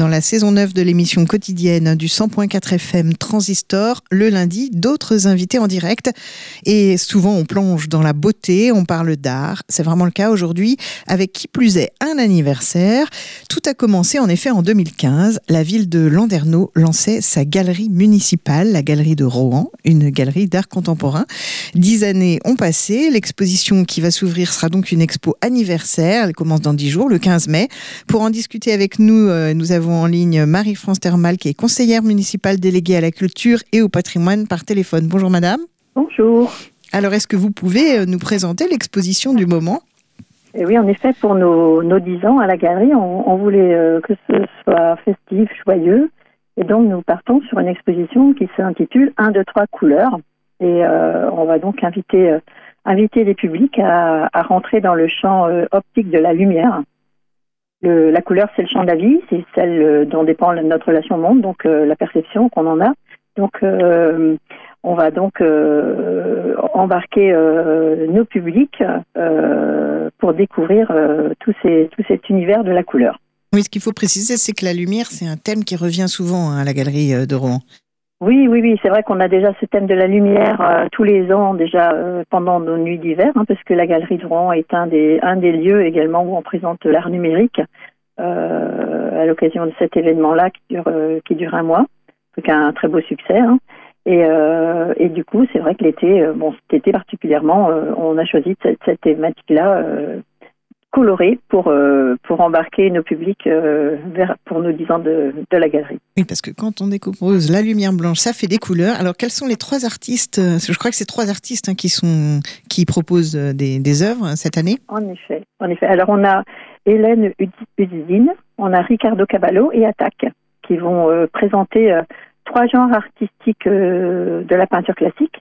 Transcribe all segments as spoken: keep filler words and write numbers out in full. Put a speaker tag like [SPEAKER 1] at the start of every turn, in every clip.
[SPEAKER 1] Dans la saison neuf de l'émission quotidienne du cent point quatre F M Transistor, le lundi, d'autres invités en direct. Et souvent, on plonge dans la beauté, on parle d'art. C'est vraiment le cas aujourd'hui, avec qui plus est un anniversaire. Tout a commencé en effet en deux mille quinze. La ville de Landerneau lançait sa galerie municipale, la galerie de Rohan, une galerie d'art contemporain. Dix années ont passé. L'exposition qui va s'ouvrir sera donc une expo anniversaire. Elle commence dans dix jours, le quinze mai. Pour en discuter avec nous, euh, nous avons en ligne Marie-France Thermal, qui est conseillère municipale déléguée à la culture et au patrimoine par téléphone. Bonjour madame.
[SPEAKER 2] Bonjour.
[SPEAKER 1] Alors, est-ce que vous pouvez nous présenter l'exposition du moment ?
[SPEAKER 2] Et oui, en effet, pour nos, nos dix ans à la galerie, on, on voulait euh, que ce soit festif, joyeux. Et donc, nous partons sur une exposition qui s'intitule un, deux, trois couleurs. Et euh, on va donc inviter, euh, inviter les publics à, à rentrer dans le champ euh, optique de la lumière. Le, la couleur, c'est le champ de la vie, c'est celle dont dépend notre relation au monde, donc euh, la perception qu'on en a. Donc, euh, on va donc euh, embarquer euh, nos publics euh, pour découvrir euh, tout, ces, tout cet univers de la couleur.
[SPEAKER 1] Oui, ce qu'il faut préciser, c'est que la lumière, c'est un thème qui revient souvent hein, à la galerie de Rohan.
[SPEAKER 2] Oui, oui, oui, c'est vrai qu'on a déjà ce thème de la lumière euh, tous les ans, déjà euh, pendant nos nuits d'hiver, hein, parce que la galerie de Rohan est un des, un des lieux également où on présente l'art numérique euh, à l'occasion de cet événement-là qui dure, euh, qui dure un mois, donc un très beau succès. Hein. Et, euh, et du coup, c'est vrai que l'été, euh, bon, cet été particulièrement, euh, on a choisi cette, cette thématique-là euh, colorée pour, euh, pour embarquer nos publics euh, vers, pour nos dix ans de, de la galerie.
[SPEAKER 1] Oui, parce que quand on décompose la lumière blanche, ça fait des couleurs. Alors, quels sont les trois artistes ? Je crois que c'est trois artistes hein, qui, sont, qui proposent des, des œuvres cette année.
[SPEAKER 2] En effet, en effet. Alors, on a Hélène Udzine, on a Ricardo Cavallo et Attaque qui vont euh, présenter euh, trois genres artistiques euh, de la peinture classique.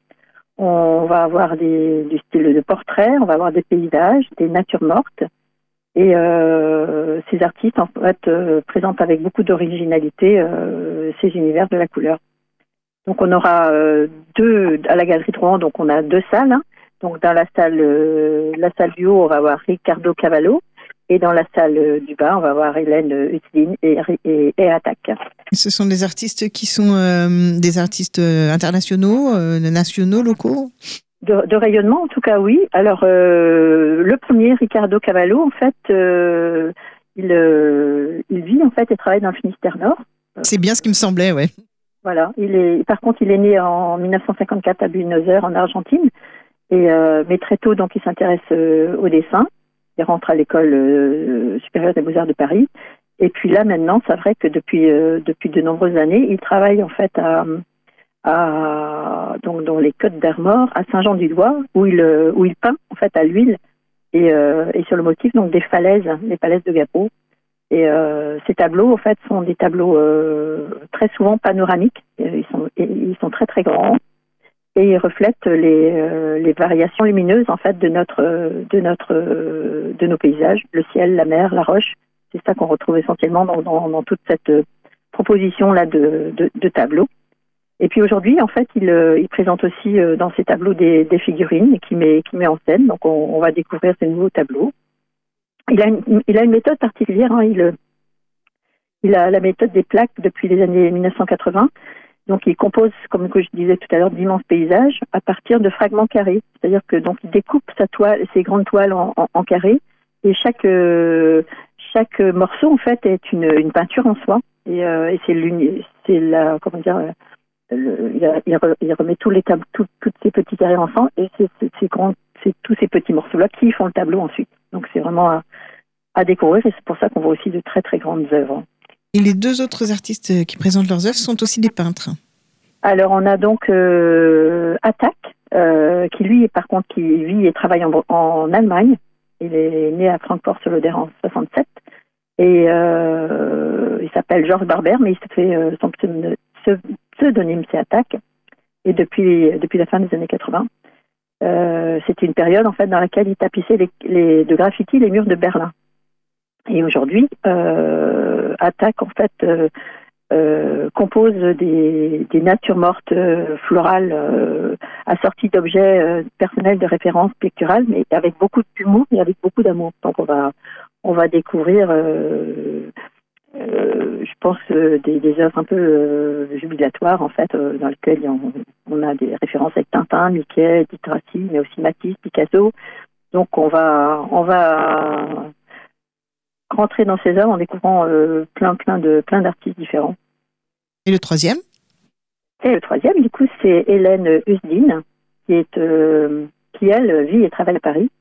[SPEAKER 2] On va avoir des, du style de portrait, on va avoir des paysages, des natures mortes. Et euh, ces artistes, en fait, euh, présentent avec beaucoup d'originalité euh, ces univers de la couleur. Donc, on aura euh, deux, à la Galerie de Rohan, donc on a deux salles. Hein. Donc, dans la salle, euh, la salle du haut, on va avoir Ricardo Cavallo. Et dans la salle euh, du bas, on va avoir Hélène Udzine et, et, et Attaque.
[SPEAKER 1] Ce sont des artistes qui sont euh, des artistes internationaux, euh, nationaux, locaux ?
[SPEAKER 2] De, de rayonnement, en tout cas, oui. Alors, euh, le premier, Ricardo Cavallo, en fait, euh, il, euh, il vit, en fait, et travaille dans le Finistère Nord.
[SPEAKER 1] C'est bien ce qui me semblait, ouais.
[SPEAKER 2] Voilà. Il est, par contre, il est né en dix-neuf cent cinquante-quatre à Buenos Aires, en Argentine. Et, euh, mais très tôt, donc, il s'intéresse euh, au dessin. Il rentre à l'école euh, supérieure des Beaux-Arts de Paris. Et puis là, maintenant, c'est vrai que depuis, euh, depuis de nombreuses années, il travaille, en fait, à... À, donc dans les Côtes d'Armor, à Saint-Jean-du-Doigt, où il où il peint en fait à l'huile et, euh, et sur le motif donc des falaises, les falaises de Gapo. Et euh, ces tableaux en fait sont des tableaux euh, très souvent panoramiques. Ils sont ils sont très très grands et ils reflètent les euh, les variations lumineuses en fait de notre de notre de nos paysages, le ciel, la mer, la roche. C'est ça qu'on retrouve essentiellement dans dans, dans toute cette proposition là de de, de tableaux. Et puis aujourd'hui, en fait, il, euh, il présente aussi euh, dans ses tableaux des, des figurines qui met, qui met en scène. Donc, on, on va découvrir ces nouveaux tableaux. Il a une, il a une méthode particulière. Hein, il, il a la méthode des plaques depuis les années mille neuf cent quatre-vingts. Donc, il compose, comme que je disais tout à l'heure, d'immenses paysages à partir de fragments carrés. C'est-à-dire que donc il découpe sa toile, ses grandes toiles en, en, en carrés. Et chaque euh, chaque morceau, en fait, est une, une peinture en soi. Et, euh, et c'est l'une, c'est la, comment dire. Le, il, il remet tous les tableaux, tout, toutes ces petits carrés ensemble et c'est, c'est, c'est, grand, c'est tous ces petits morceaux-là qui font le tableau ensuite. Donc c'est vraiment à, à découvrir et c'est pour ça qu'on voit aussi de très très grandes œuvres.
[SPEAKER 1] Et les deux autres artistes qui présentent leurs œuvres sont aussi des peintres.
[SPEAKER 2] Alors on a donc euh, Attaque, euh, qui lui par contre qui vit et travaille en, en Allemagne. Il est né à Francfort-sur-l'Oder en soixante-sept et euh, il s'appelle Georges Barber, mais il se fait euh, son pseudonyme. Ce pseudonyme, c'est Attaque, et depuis, depuis la fin des années quatre-vingts. Euh, c'était une période en fait dans laquelle il tapissait les, les, de graffiti les murs de Berlin. Et aujourd'hui, euh, Attaque en fait euh, euh, compose des, des natures mortes euh, florales euh, assorties d'objets euh, personnels de référence picturale, mais avec beaucoup d'humour et avec beaucoup d'amour. Donc on va on va découvrir euh, euh, je pense euh, des, des œuvres un peu euh, jubilatoires en fait, euh, dans lesquelles on, on a des références avec Tintin, Mickey, Edith Tracy, mais aussi Matisse, Picasso. Donc on va on va rentrer dans ces œuvres en découvrant euh, plein plein de plein d'artistes différents.
[SPEAKER 1] Et le troisième?
[SPEAKER 2] Et le troisième, du coup, c'est Hélène Usdin, qui est euh, qui elle vit et travaille à Paris.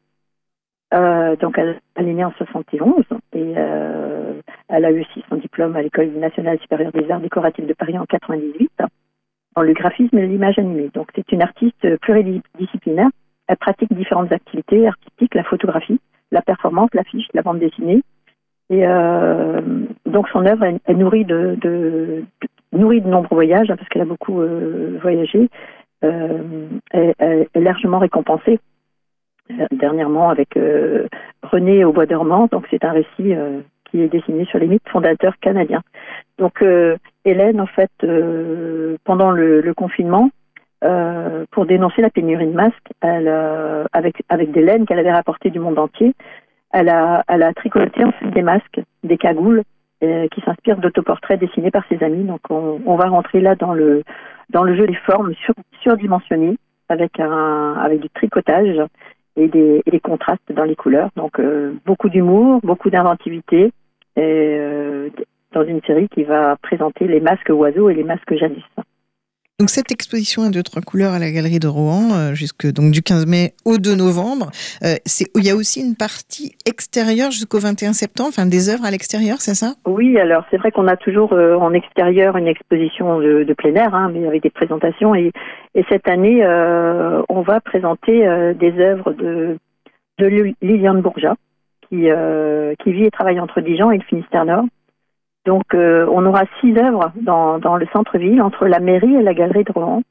[SPEAKER 2] Euh, donc elle, elle est née en soixante et onze et euh, elle a eu aussi son diplôme à l'École nationale supérieure des arts décoratifs de Paris en quatre-vingt-dix-huit dans le graphisme et l'image animée. Donc c'est une artiste pluridisciplinaire. Elle pratique différentes activités artistiques, la photographie, la performance, l'affiche, la bande dessinée. Et euh, donc son œuvre est, est nourrie de, de, de nourrie de nombreux voyages, hein, parce qu'elle a beaucoup euh, voyagé. Euh, est, est largement récompensée euh, dernièrement avec euh, René au bois dormant. Donc c'est un récit euh, qui est dessiné sur les mythes fondateurs canadiens. Donc euh, Hélène, en fait, euh, pendant le, le confinement, euh, pour dénoncer la pénurie de masques, elle, euh, avec avec des laines qu'elle avait rapportées du monde entier, elle a elle a tricoté en fait des masques, des cagoules euh, qui s'inspirent d'autoportraits dessinés par ses amis. Donc on, on va rentrer là dans le dans le jeu des formes sur, surdimensionnées avec un avec du tricotage et des, et des contrastes dans les couleurs. Donc euh, beaucoup d'humour, beaucoup d'inventivité et euh, dans une série qui va présenter les masques oiseaux et les masques jadis.
[SPEAKER 1] Donc cette exposition à deux trois couleurs à la Galerie de Rohan, euh, jusque donc du quinze mai au deux novembre, euh, c'est il y a aussi une partie extérieure jusqu'au vingt et un septembre, enfin des œuvres à l'extérieur, c'est ça?
[SPEAKER 2] Oui, alors c'est vrai qu'on a toujours euh, en extérieur une exposition de, de plein air, hein, mais avec des présentations. Et, et cette année, euh, on va présenter euh, des œuvres de, de Liliane Bourgeat, qui, euh, qui vit et travaille entre Dijon et le Finistère Nord. Donc, euh, on aura six œuvres dans, dans le centre-ville, entre la mairie et la galerie de Rohan.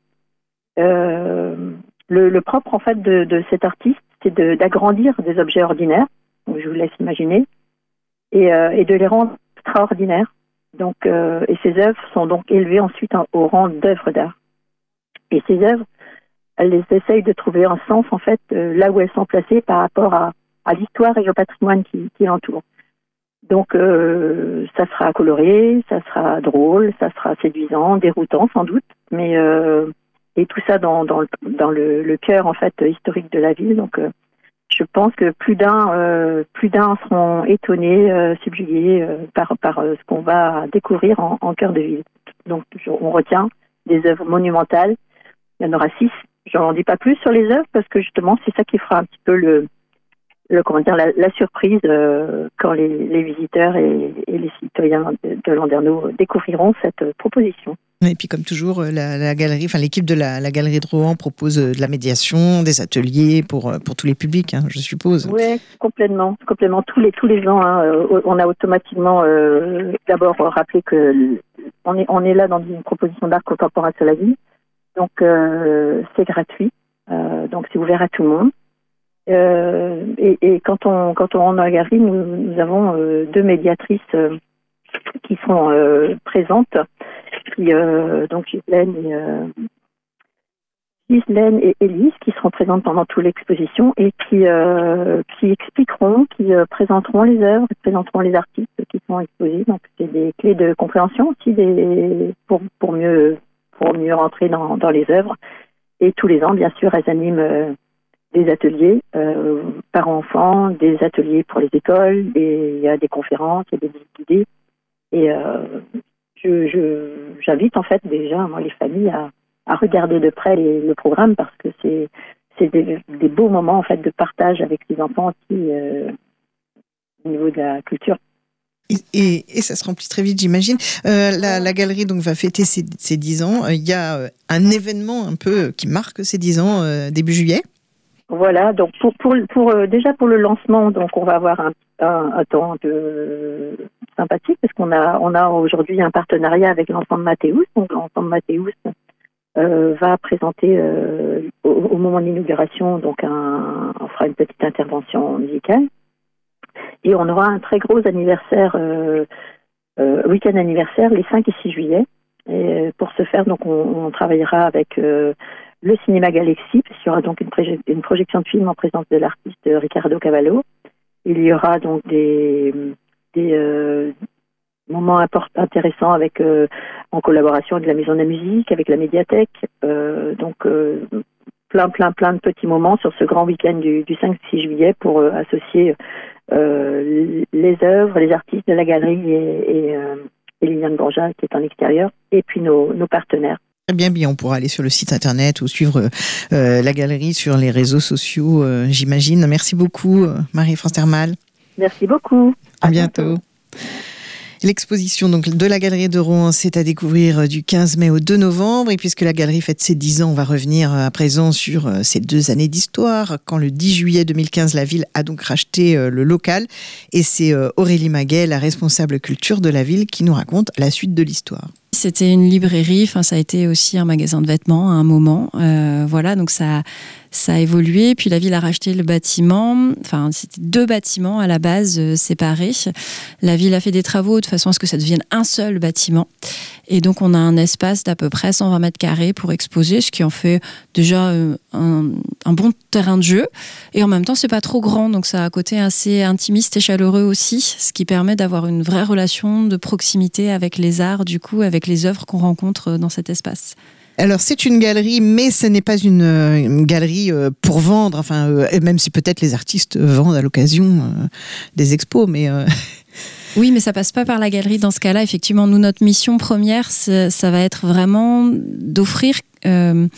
[SPEAKER 2] Euh, le, le propre, en fait, de, de cet artiste, c'est de, d'agrandir des objets ordinaires, donc je vous laisse imaginer, et, euh, et de les rendre extraordinaires. Donc, euh, et ces œuvres sont donc élevées ensuite en, au rang d'œuvres d'art. Et ces œuvres, elles les essayent de trouver un sens, en fait, euh, là où elles sont placées par rapport à, à l'histoire et au patrimoine qui, qui l'entoure. Donc, euh, ça sera coloré, ça sera drôle, ça sera séduisant, déroutant sans doute, mais euh, et tout ça dans dans le dans le, le cœur en fait historique de la ville. Donc, euh, je pense que plus d'un euh, plus d'un seront étonnés, euh, subjugués euh, par par euh, ce qu'on va découvrir en, en cœur de ville. Donc, on retient des œuvres monumentales. Il y en aura six. Je n'en dis pas plus sur les œuvres parce que justement, c'est ça qui fera un petit peu le Le, comment dire, la, la surprise euh, quand les, les visiteurs et, et les citoyens de, de Landerneau découvriront cette euh, proposition.
[SPEAKER 1] Et puis comme toujours, la, la galerie, enfin l'équipe de la, la galerie de Rohan propose de la médiation, des ateliers pour pour tous les publics, hein, je suppose.
[SPEAKER 2] Oui, complètement, complètement. Tous les tous les ans, hein, on a automatiquement euh, d'abord rappelé que on est on est là dans une proposition d'art contemporain sur la ville, donc euh, c'est gratuit, euh, donc c'est ouvert à tout le monde. Euh, et, et quand on quand on rentre dans la galerie, nous, nous avons euh, deux médiatrices euh, qui sont euh, présentes, qui euh, donc Ghislaine et euh, Ghislaine et Élise, qui seront présentes pendant toute l'exposition et qui euh, qui expliqueront, qui euh, présenteront les œuvres, qui présenteront les artistes qui sont exposés. Donc c'est des clés de compréhension aussi des pour pour mieux pour mieux rentrer dans dans les œuvres. Et tous les ans, bien sûr, elles animent euh, des ateliers euh, par enfants, des ateliers pour les écoles, et il y a des conférences, il y a des idées. Et euh, je, je, j'invite en fait déjà moi les familles à, à regarder de près les, le programme parce que c'est, c'est des, des beaux moments en fait de partage avec les enfants aussi euh, au niveau de la culture.
[SPEAKER 1] Et, et, et ça se remplit très vite, j'imagine. Euh, la, la galerie donc va fêter ses, ses dix ans. Il y a un événement un peu qui marque ces dix ans euh, début juillet.
[SPEAKER 2] Voilà, donc pour pour pour euh, déjà pour le lancement, donc on va avoir un un, un temps de sympathique parce qu'on a on a aujourd'hui un partenariat avec l'Enfant de Mathéus. Donc l'Enfant de Mathéus euh, va présenter euh, au, au moment de l'inauguration, donc un, on fera une petite intervention musicale et on aura un très gros anniversaire, euh, euh, week-end anniversaire les cinq et six juillet. Et pour ce faire, donc on, on travaillera avec euh, le cinéma Galaxy, parce qu'il y aura donc une, pré- une projection de film en présence de l'artiste Ricardo Cavallo. Il y aura donc des, des, euh, moments import- intéressants avec, euh, en collaboration avec la Maison de la Musique, avec la médiathèque. Euh, donc, euh, plein, plein, plein de petits moments sur ce grand week-end du, du cinq six juillet pour euh, associer euh, les œuvres, les artistes de la galerie et, et, euh, et Liliane Bourgeat qui est en extérieur, et puis nos, nos partenaires.
[SPEAKER 1] Très bien, bien, on pourra aller sur le site internet ou suivre euh, la galerie sur les réseaux sociaux, euh, j'imagine. Merci beaucoup, euh, Marie-France Thermal.
[SPEAKER 2] Merci beaucoup.
[SPEAKER 1] À, à bientôt. bientôt. L'exposition donc de la Galerie de Rouen, c'est à découvrir du quinze mai au deux novembre. Et puisque la galerie fête ses dix ans, on va revenir à présent sur ces deux années d'histoire. Quand le dix juillet deux mille quinze, la ville a donc racheté le local. Et c'est Aurélie Maguet, la responsable culture de la ville, qui nous raconte la suite de l'histoire.
[SPEAKER 3] C'était une librairie, enfin ça a été aussi un magasin de vêtements à un moment. Euh, voilà, donc ça, ça a évolué. Puis la ville a racheté le bâtiment. Enfin, c'était deux bâtiments à la base euh, séparés. La ville a fait des travaux de façon à ce que ça devienne un seul bâtiment. Et donc on a un espace d'à peu près cent vingt mètres carrés pour exposer, ce qui en fait déjà euh, un, un bon terrain de jeu. Et en même temps, c'est pas trop grand, donc ça a un côté assez intimiste et chaleureux aussi, ce qui permet d'avoir une vraie relation de proximité avec les arts, du coup, avec les œuvres qu'on rencontre dans cet espace.
[SPEAKER 1] Alors c'est une galerie, mais ce n'est pas une, une galerie pour vendre, enfin, euh, même si peut-être les artistes vendent à l'occasion euh, des expos, mais... Euh...
[SPEAKER 3] Oui, mais ça passe pas par la galerie dans ce cas-là. Effectivement, nous, notre mission première, ça va être vraiment d'offrir... Euh,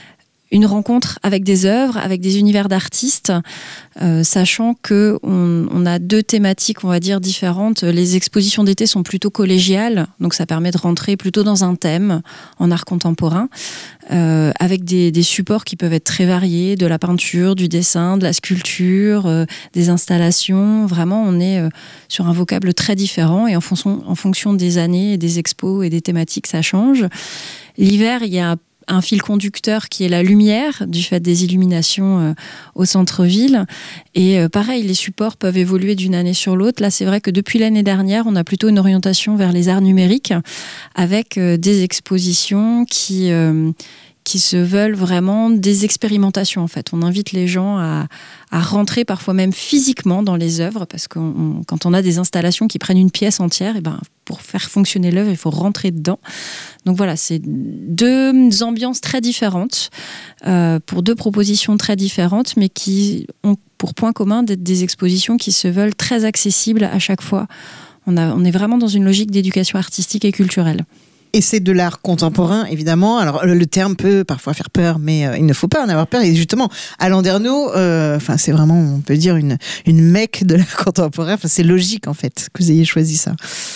[SPEAKER 3] une rencontre avec des œuvres, avec des univers d'artistes, euh, sachant qu'on on a deux thématiques, on va dire, différentes. Les expositions d'été sont plutôt collégiales, donc ça permet de rentrer plutôt dans un thème en art contemporain, euh, avec des, des supports qui peuvent être très variés, de la peinture, du dessin, de la sculpture, euh, des installations. Vraiment, on est euh, sur un vocable très différent, et en fonction, en fonction des années, des expos et des thématiques, ça change. L'hiver, il y a un fil conducteur qui est la lumière, du fait des illuminations euh, au centre-ville. Et euh, pareil, les supports peuvent évoluer d'une année sur l'autre. Là, c'est vrai que depuis l'année dernière, on a plutôt une orientation vers les arts numériques, avec euh, des expositions qui... Euh, qui se veulent vraiment des expérimentations en fait. On invite les gens à, à rentrer parfois même physiquement dans les œuvres, parce que quand on a des installations qui prennent une pièce entière, et ben, pour faire fonctionner l'œuvre, il faut rentrer dedans. Donc voilà, c'est deux ambiances très différentes, euh, pour deux propositions très différentes, mais qui ont pour point commun d'être des expositions qui se veulent très accessibles à chaque fois. On, a, on est vraiment dans une logique d'éducation artistique et culturelle.
[SPEAKER 1] Et c'est de l'art contemporain, évidemment. Alors, le, le terme peut parfois faire peur, mais euh, il ne faut pas en avoir peur. Et justement, à Landerneau, euh, enfin, c'est vraiment, on peut dire, une, une mecque de l'art contemporain. Enfin, c'est logique, en fait, que vous ayez choisi ça.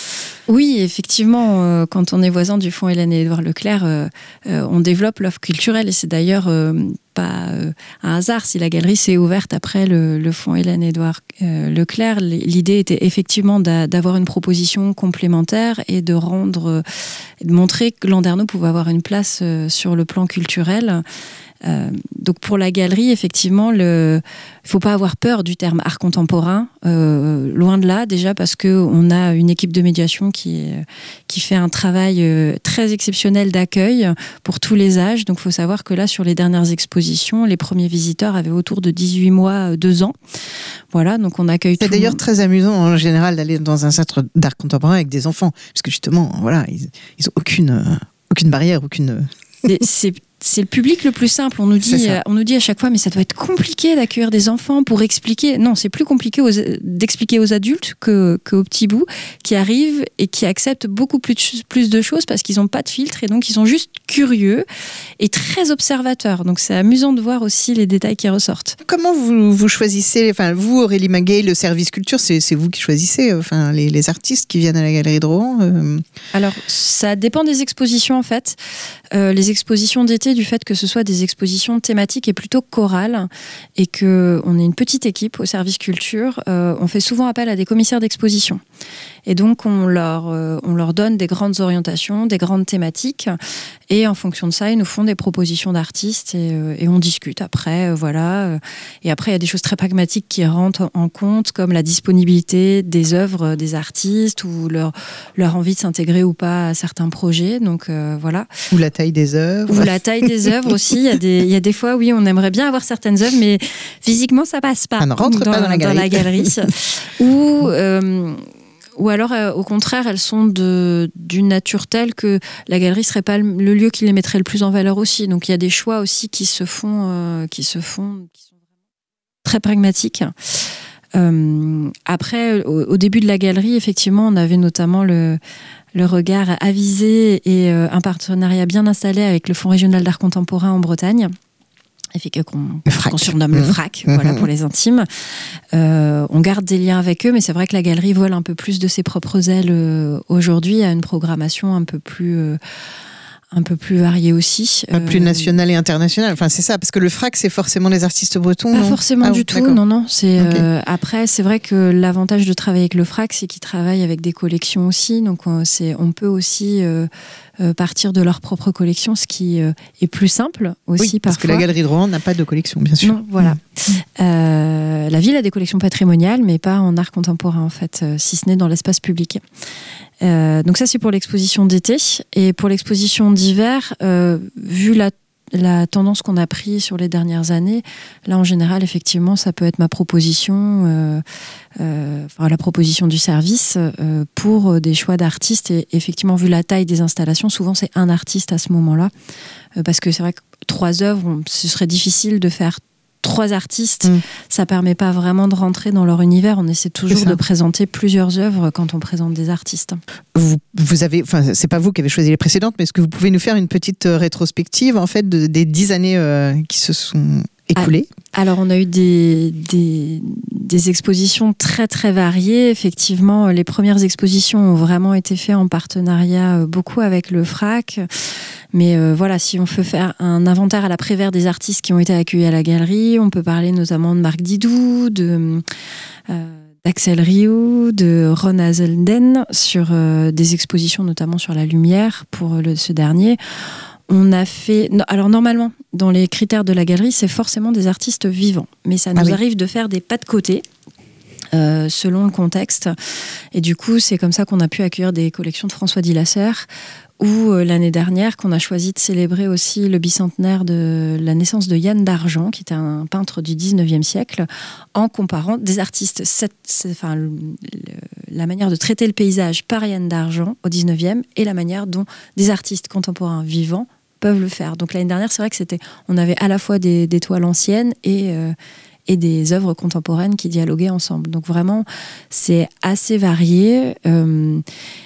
[SPEAKER 3] Oui, effectivement, euh, quand on est voisin du Fonds Hélène et Édouard Leclerc, euh, euh, on développe l'offre culturelle, et c'est d'ailleurs euh, pas euh, un hasard si la galerie s'est ouverte après le, le Fonds Hélène et Édouard euh, Leclerc. L'idée était effectivement d'a, d'avoir une proposition complémentaire et de rendre, euh, de montrer que Landerneau pouvait avoir une place euh, sur le plan culturel. Euh, donc pour la galerie, effectivement, il ne faut pas avoir peur du terme art contemporain, euh, loin de là, déjà parce qu'on a une équipe de médiation qui, est, qui fait un travail euh, très exceptionnel d'accueil pour tous les âges. Donc il faut savoir que là, sur les dernières expositions, les premiers visiteurs avaient autour de dix-huit mois, deux ans. Voilà, donc on accueille
[SPEAKER 1] C'est
[SPEAKER 3] tout...
[SPEAKER 1] d'ailleurs très amusant en général d'aller dans un centre d'art contemporain avec des enfants, parce que justement, voilà, ils n'ont aucune, euh, aucune barrière, aucune...
[SPEAKER 3] C'est... C'est le public le plus simple. On nous dit, on nous dit à chaque fois, mais ça doit être compliqué d'accueillir des enfants pour expliquer. Non, c'est plus compliqué aux, d'expliquer aux adultes que, qu'aux petits bouts qui arrivent et qui acceptent beaucoup plus, plus de choses parce qu'ils n'ont pas de filtre, et donc ils sont juste curieux et très observateurs. Donc c'est amusant de voir aussi les détails qui ressortent.
[SPEAKER 1] Comment vous, vous choisissez, enfin vous, Aurélie Maguet, le service culture, c'est, c'est vous qui choisissez enfin, les, les artistes qui viennent à la Galerie de Rouen euh...
[SPEAKER 3] Alors, ça dépend des expositions en fait. Euh, les expositions d'été, du fait que ce soit des expositions thématiques et plutôt chorales, et qu'on est une petite équipe au service culture, euh, on fait souvent appel à des commissaires d'exposition. Et donc, on leur, euh, on leur donne des grandes orientations, des grandes thématiques, et en fonction de ça, ils nous font des propositions d'artistes, et, euh, et on discute après, euh, voilà. Et après, il y a des choses très pragmatiques qui rentrent en compte, comme la disponibilité des œuvres des artistes, ou leur, leur envie de s'intégrer ou pas à certains projets, donc euh, voilà.
[SPEAKER 1] Ou la taille des œuvres.
[SPEAKER 3] Ou la taille des œuvres aussi. Il y a des, il y a des fois, oui, on aimerait bien avoir certaines œuvres, mais physiquement, ça passe pas.
[SPEAKER 1] Ça ne rentre
[SPEAKER 3] dans,
[SPEAKER 1] pas dans la galerie.
[SPEAKER 3] Dans la galerie. Ou... Euh, ou alors, euh, au contraire, elles sont de, d'une nature telle que la galerie serait pas le, le lieu qui les mettrait le plus en valeur aussi. Donc, il y a des choix aussi qui se font, euh, qui se font, qui sont très pragmatiques. Euh, après, au, au début de la galerie, effectivement, on avait notamment le, le regard avisé et euh, un partenariat bien installé avec le Fonds régional d'art contemporain en Bretagne. Qu'on, qu'on surnomme mmh. le FRAC, mmh. voilà, pour les intimes. Euh, on garde des liens avec eux, mais c'est vrai que la galerie vole un peu plus de ses propres ailes euh, aujourd'hui, à une programmation un peu plus... Euh, un peu plus varié aussi.
[SPEAKER 1] Pas plus national et international. Enfin, c'est ça, parce que le FRAC, c'est forcément les artistes bretons.
[SPEAKER 3] Pas
[SPEAKER 1] non
[SPEAKER 3] forcément
[SPEAKER 1] ah,
[SPEAKER 3] du
[SPEAKER 1] oh,
[SPEAKER 3] tout,
[SPEAKER 1] d'accord.
[SPEAKER 3] non, non. C'est,
[SPEAKER 1] okay.
[SPEAKER 3] euh, après, c'est vrai que l'avantage de travailler avec le FRAC, c'est qu'ils travaillent avec des collections aussi. Donc, on, c'est, on peut aussi euh, euh, partir de leur propre collection, ce qui euh, est plus simple aussi
[SPEAKER 1] oui, parce
[SPEAKER 3] parfois.
[SPEAKER 1] que la Galerie de Rouen n'a pas de collection, bien sûr.
[SPEAKER 3] Non, voilà.
[SPEAKER 1] Mmh.
[SPEAKER 3] Euh, la ville a des collections patrimoniales, mais pas en art contemporain, en fait, euh, si ce n'est dans l'espace public. Euh, donc ça, c'est pour l'exposition d'été. Et pour l'exposition d'hiver, euh, vu la, la tendance qu'on a prise sur les dernières années, là, en général, effectivement, ça peut être ma proposition, euh, euh, enfin, la proposition du service euh, pour des choix d'artistes. Et effectivement, vu la taille des installations, souvent, c'est un artiste à ce moment-là. Euh, parce que c'est vrai que trois œuvres, on, ce serait difficile de faire trois artistes, mmh. ça permet pas vraiment de rentrer dans leur univers. On essaie toujours de présenter plusieurs œuvres quand on présente des artistes.
[SPEAKER 1] Vous, vous avez, enfin, c'est pas vous qui avez choisi les précédentes, mais est-ce que vous pouvez nous faire une petite rétrospective en fait de, des dix années euh, qui se sont écoulées ?
[SPEAKER 3] Alors, on a eu des, des, des expositions très, très variées. Effectivement, les premières expositions ont vraiment été faites en partenariat euh, beaucoup avec le FRAC. Mais euh, voilà, si on veut faire un inventaire à la Prévert des artistes qui ont été accueillis à la galerie, on peut parler notamment de Marc Didou, de, euh, d'Axel Rioux, de Ron Hazelden, sur euh, des expositions notamment sur la lumière pour le, ce dernier. On a fait... Alors normalement, dans les critères de la galerie, c'est forcément des artistes vivants. Mais ça nous ah oui. arrive de faire des pas de côté, euh, selon le contexte. Et du coup, c'est comme ça qu'on a pu accueillir des collections de François Dilasser, ou euh, l'année dernière, qu'on a choisi de célébrer aussi le bicentenaire de la naissance de Yann d'Argent, qui était un peintre du dix-neuvième siècle, en comparant des artistes... Cette, cette, enfin, le, le, la manière de traiter le paysage par Yann d'Argent au dix-neuvième et la manière dont des artistes contemporains vivants peuvent le faire. Donc l'année dernière, c'est vrai que c'était, on avait à la fois des, des toiles anciennes et, euh, et des œuvres contemporaines qui dialoguaient ensemble. Donc vraiment, c'est assez varié. Euh,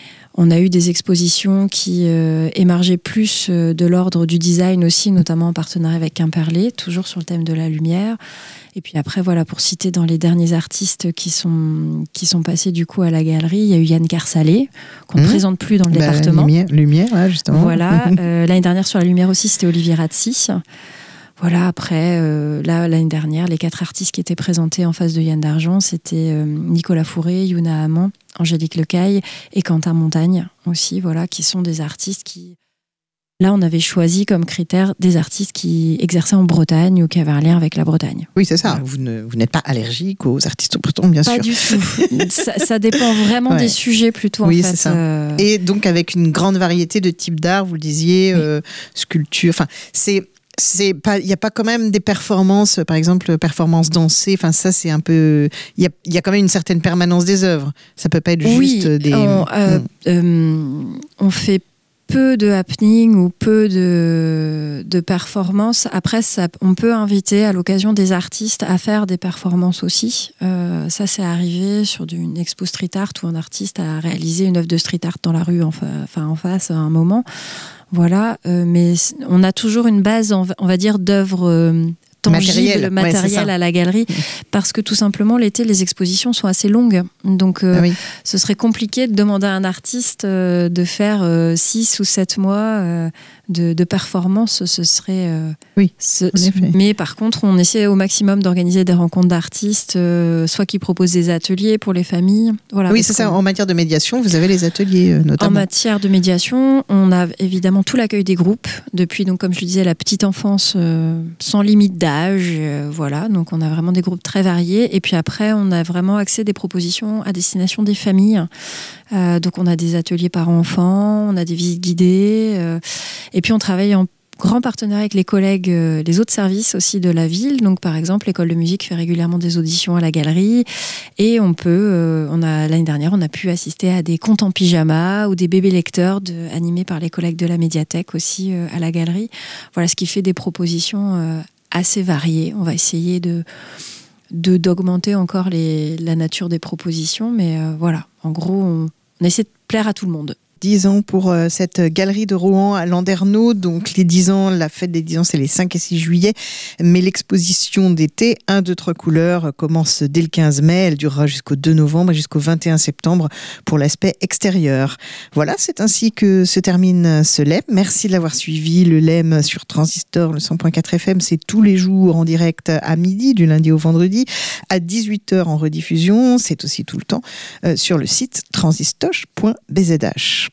[SPEAKER 3] on a eu des expositions qui euh, émergeaient plus euh, de l'ordre du design aussi, notamment en partenariat avec Quimperlé, toujours sur le thème de la lumière. Et puis après, voilà, pour citer dans les derniers artistes qui sont, qui sont passés du coup à la galerie, il y a eu Yann Carsalé, qu'on ne mmh. présente plus dans le bah, département.
[SPEAKER 1] Lumière, lumière ouais, justement.
[SPEAKER 3] Voilà. euh, l'année dernière, sur la lumière aussi, c'était Olivier Razzi. Voilà, après, euh, là, l'année dernière, les quatre artistes qui étaient présentés en face de Yann d'Argent, c'était euh, Nicolas Fourré, Youna Amand, Angélique Lecaille et Quentin Montagne aussi, voilà, qui sont des artistes qui... Là, on avait choisi comme critère des artistes qui exerçaient en Bretagne ou qui avaient un lien avec la Bretagne.
[SPEAKER 1] Oui, c'est ça. Vous, ne, vous n'êtes pas allergique aux artistes bretons, bien
[SPEAKER 3] pas
[SPEAKER 1] sûr.
[SPEAKER 3] Pas du tout. ça, ça dépend vraiment ouais. des sujets plutôt,
[SPEAKER 1] oui,
[SPEAKER 3] en fait.
[SPEAKER 1] C'est ça.
[SPEAKER 3] Euh...
[SPEAKER 1] Et donc, avec une grande variété de types d'art, vous le disiez, oui. euh, sculpture, enfin, c'est... C'est pas, il y a pas quand même des performances, par exemple performances dansées. Enfin ça c'est un peu, il y a, il y a quand même une certaine permanence des œuvres. Ça peut pas être
[SPEAKER 3] oui,
[SPEAKER 1] juste des.
[SPEAKER 3] On, euh, mm. euh, on fait peu de happening ou peu de de performances. Après ça, on peut inviter à l'occasion des artistes à faire des performances aussi. Euh, ça c'est arrivé sur une expo street art où un artiste a réalisé une œuvre de street art dans la rue, enfin en, en face à un moment. Voilà, euh, mais on a toujours une base, on va, on va dire, d'œuvres euh, tangibles, matérielles ouais, à la galerie, parce que tout simplement, l'été, les expositions sont assez longues. Donc, euh, ah oui. ce serait compliqué de demander à un artiste euh, de faire euh, six ou sept mois euh, de, de performance. Ce serait... Euh,
[SPEAKER 1] oui,
[SPEAKER 3] ce, mais par contre, on essaie au maximum d'organiser des rencontres d'artistes, euh, soit qui proposent des ateliers pour les familles. Voilà,
[SPEAKER 1] oui, c'est ça. En matière de médiation, vous avez les ateliers, euh, notamment.
[SPEAKER 3] En matière de médiation, on a évidemment tout l'accueil des groupes, depuis, donc, comme je le disais, la petite enfance euh, sans limite d'âge. Euh, voilà, donc on a vraiment des groupes très variés. Et puis après, on a vraiment accès à des propositions à destination des familles. Euh, donc on a des ateliers parents-enfants, on a des visites guidées. Euh, et puis on travaille en grand partenariat avec les collègues, euh, les autres services aussi de la ville. Donc, par exemple, l'école de musique fait régulièrement des auditions à la galerie. Et on peut, euh, on a, l'année dernière, on a pu assister à des contes en pyjama ou des bébés lecteurs de, animés par les collègues de la médiathèque aussi euh, à la galerie. Voilà, ce qui fait des propositions euh, assez variées. On va essayer de, de, d'augmenter encore les, la nature des propositions. Mais euh, voilà, en gros, on, on essaie de plaire à tout le monde.
[SPEAKER 1] dix ans pour euh, cette galerie de Rouen à Landerneau. Donc les dix ans, la fête des dix ans, c'est les cinq et six juillet. Mais l'exposition d'été, un, deux, trois couleurs, commence dès le quinze mai. Elle durera jusqu'au deux novembre et jusqu'au vingt et un septembre pour l'aspect extérieur. Voilà, c'est ainsi que se termine ce L E M. Merci de l'avoir suivi. Le L E M sur Transistor, le cent point quatre F M, c'est tous les jours en direct à midi, du lundi au vendredi, à dix-huit heures en rediffusion. C'est aussi tout le temps euh, sur le site transistoche point b z h.